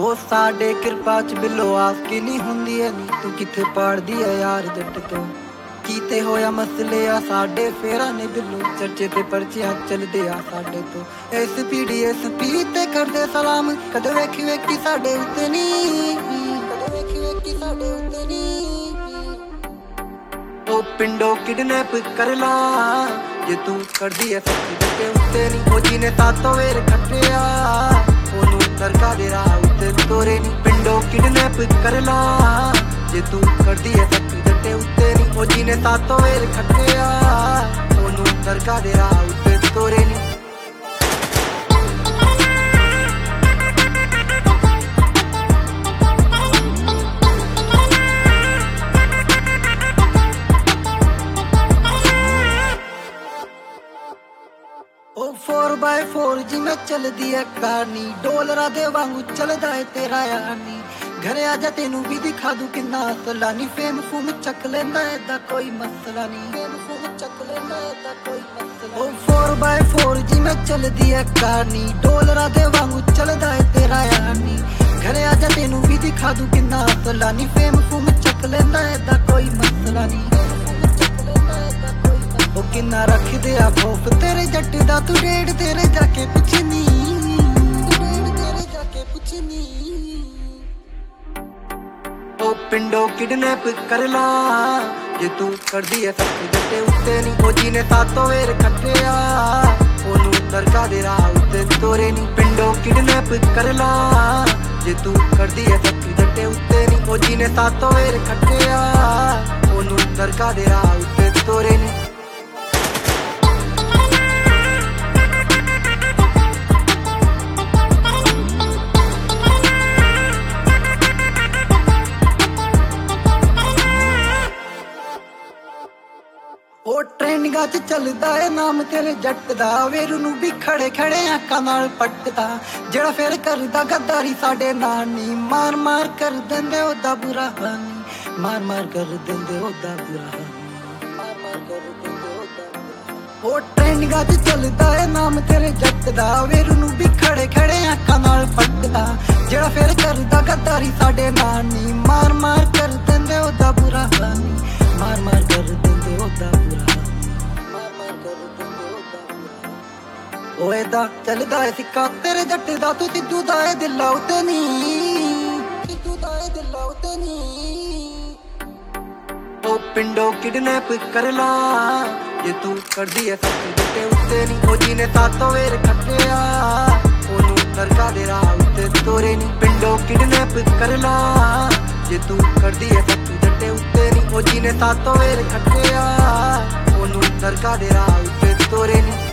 ਸਾਡੇ ਕਿਰਪਾ ਚ ਬਿੱਲੋ ਆਸ ਕੀ ਨਹੀਂ ਹੁੰਦੀ ਐ ਨੀ ਤੂੰ ਕਿੱਥੇ ਪਾੜਦੀ ਐ ਯਾਰ ਜੱਟ ਤੋਂ ਕੀਤੇ ਹੋਇਆ ਮਸਲੇ ਆ ਸਾਡੇ ਫੇਰਾ ਨੇ ਬਿੱਲੋ ਚਰਚੇ ਤੇ ਪਰਚਿਆਂ ਚੱਲਦੇ ਆ ਸਾਡੇ ਤੋਂ ਐਸਪੀ ਤੇ ਕਰਦੇ ਸਲਾਮ ਕਦੇ ਵੇਖੀ ਸਾਡੇ ਉੱਤੇ ਨੀ ਕਦੇ ਵੇਖੀ ਸਾਡੇ ਉੱਤੇ ਨੀ ਉਹ ਪਿੰਡੋਂ ਕਿਡਨੈਪ ਕਰ ਲਾ ਜੇ ਤੂੰ ਕਰਦੀ ਐ ਸੱਚੀ ਤੇ ਉੱਤੇ ਨੀ ਉਹ ਜਿਹਨੇ ਸਾਤੋਂ ਵੇਰ ਖੱਟਿਆ ਉਹਨੂੰ ਦਰਗਾਹ ਦੇ ਰਾਹ ਉੱਤੇ ਤੋਰੇ ਨੀ ਪਿੰਡੋਂ ਕਿਡਨੈਪ ਕਰ ਲਾ ਜੇ ਤੂੰ ਕਰਦੀ ਐ ਸੱਚੀ ਤੇ ਉੱਤੇ ਨੀ ਉਹ ਜਿਹਨੇ ਸਾਤੋਂ ਵੇਰ ਖੱਟਿਆ ਉਹਨੂੰ ਦਰਗਾਹ ਦੇ ਰਾਹ ਉੱਤੇ ਤੋਰੇ ਨੀ ਉਹ 4x4 ਜਿਵੇਂ ਚੱਲਦੀ ਐ ਕਹਾਣੀ ਡੋਲਰਾਂ ਦੇ ਵਾਂਗੂ ਚੱਲਦਾ ਏ ਤੇਰਾ ਯਾਨੀ ਘਰੇ ਆ ਜਾ ਤੈਨੂੰ ਵੀ ਦਿਖਾ ਦੂ ਕਿੰਨਾ ਅਸਲਾ ਨੀ ਫੇਮ ਫੂਮ ਚੱਕ ਲੈਂਦਾ ਏਦਾਂ ਕੋਈ ਮਸਲਾ ਨੀ ਫੇਮ ਫੂਮ ਚੱਕ ਲੈਂਦਾ ਏਦਾਂ ਕੋਈ ਮਸਲਾ ਉਹ 4x4 ਜਿਵੇਂ ਚੱਲਦੀ ਐ ਕਹਾਣੀ ਡੋਲਰਾਂ ਦੇ ਵਾਂਗੂ ਚੱਲਦਾ ਏ ਤੇਰਾ ਯਾਨੀ ਘਰੇ ਆ ਜਾ ਤੈਨੂੰ ਵੀ ਦਿਖਾ ਦੂ ਕਿੰਨਾ ਅਸਲਾ ਨੀ ਫੇਮ ਫੂਮ ਚੱਕ ਲੈਂਦਾ ਏਦਾਂ ਕੋਈ ਮਸਲਾ ਨੀ ਉਹ ਕਿੰਨਾ ਰੱਖਦੇ ਆ ਖੌਫ ਤੇਰੇ ਜੱਟ ਦਾ ਤੂੰ ਡੇਢ ਤੇਰੇ ਜਾ ਕੇ ਪੁੱਛਨੀ ਤੇਰੇ ਜਾ ਕੇ ਪੁੱਛਨੀ ਉਹ ਪਿੰਡੋਂ ਕਿਡਨੈਪ ਕਰ ਲਾ ਜੇ ਤੂੰ ਕਰਦੀ ਐ ਸੱਚੀ ਜੱਟੇ ਉੱਤੇ ਨੀ ਉਹ ਜਿਹਨੇ ਸਾਤੋਂ ਵੇਰ ਖੱਟਿਆ ਉਹਨੂੰ ਦਰਗਾਹ ਦੇ ਰਾਹ ਉੱਤੇ ਤੋਰੇ ਨੀ ਪਿੰਡੋਂ ਕਿਡਨੈਪ ਕਰ ਲਾ ਜੇ ਤੂੰ ਕਰਦੀ ਐ ਸੱਚੀ ਜੱਟੇ ਉੱਤੇ ਨੀ ਉਹ ਜਿਹਨੇ ਸਾਤੋਂ ਵੇਰ ਖੱਟਿਆ ਉਹਨੂੰ ਦਰਗਾਹ ਦੇ ਰਾਹ ਉੱਤੇ ਤੋਰੇ ਨੀ ਉਹ ਟ੍ਰੈਂਡਿੰਗਾਂ ਚ ਚੱਲਦਾ ਏ ਨਾਮ ਤੇਰੇ ਜੱਟ ਦਾ ਵੇਰੂ ਨੂੰ ਵੀ ਖੜੇ ਅੱਖਾਂ ਨਾਲ ਪੱਟਦਾ ਜਿਹੜਾ ਫੇਰ ਕਰਦਾ ਗੱਦਾਰੀ ਸਾਡੇ ਨਾਲ ਨੀ ਮਾਰ ਕਰ ਦਿੰਦੇ ਉਹਦਾ ਬੁਰਾ ਹਾਨੀ ਮਾਰ ਕਰ ਦਿੰਦੇ ਉਹਦਾ ਬੁਰਾ ਹਾਨੀ ਮਾਰ ਕਰ ਦਿੰਦੇ ਉਹਦਾ ਉਹ ਟ੍ਰੈਂਡਿੰਗਾਂ ਚ ਚੱਲਦਾ ਏ ਨਾਮ ਤੇਰੇ ਜੱਟ ਦਾ ਵੇਰੂ ਨੂੰ ਵੀ ਖੜੇ ਅੱਖਾਂ ਨਾਲ ਪੱਟਦਾ ਜਿਹੜਾ ਫੇਰ ਕਰਦਾ ਗੱਦਾਰੀ ਸਾਡੇ ਨਾਲ ਨੀ ਮਾਰ ਕਰ ਦਿੰਦੇ ਉਹਦਾ ਬੁਰਾ ਹਾਨੀ ਮਾਰ ਕਰ ਦਿੰਦੇ ਉਹਦਾ ਉਹ ਏਦਾਂ ਚੱਲਦਾ ਏ ਸਿੱਕਾ ਤੇਰੇ ਜੱਟ ਦਾ ਤੂੰ ਸਿੱਧੂ ਦਾ ਏ ਦਿਲਾਂ ਉੱਤੇ ਨੀ ਸਿੱਧੂ ਦਾ ਏ ਦਿਲਾਂ ਉੱਤੇ ਨੀ ਉਹ ਪਿੰਡੋਂ ਕਿਡਨੈਪ ਕਰ ਲਾ ਜੇ ਤੂੰ ਕਰਦੀ ਐ ਸੱਚੀ ਜੱਟੇ ਉੱਤੇ ਨੀ ਉਹ ਜਿਹਨੇ ਸਾਤੋਂ ਵੇਰ ਖੱਟਿਆ ਉਹਨੂੰ ਦਰਗਾਹ ਦੇ ਰਾਹ ਉੱਤੇ ਤੋਰੇ ਨੀ ਪਿੰਡੋਂ ਕਿਡਨੈਪ ਕਰ ਲਾ ਜੇ ਤੂੰ ਕਰਦੀ ਐ ਸੱਚੀ ਜੱਟੇ ਉੱਤੇ ਨੀ ਉਹ ਜਿਹਨੇ ਸਾਤੋਂ ਵੇਰ ਖੱਟਿਆ ਉਹਨੂੰ ਦਰਗਾਹ ਦੇ ਰਾਹ ਉੱਤੇ ਤੋਰੇ ਨੀ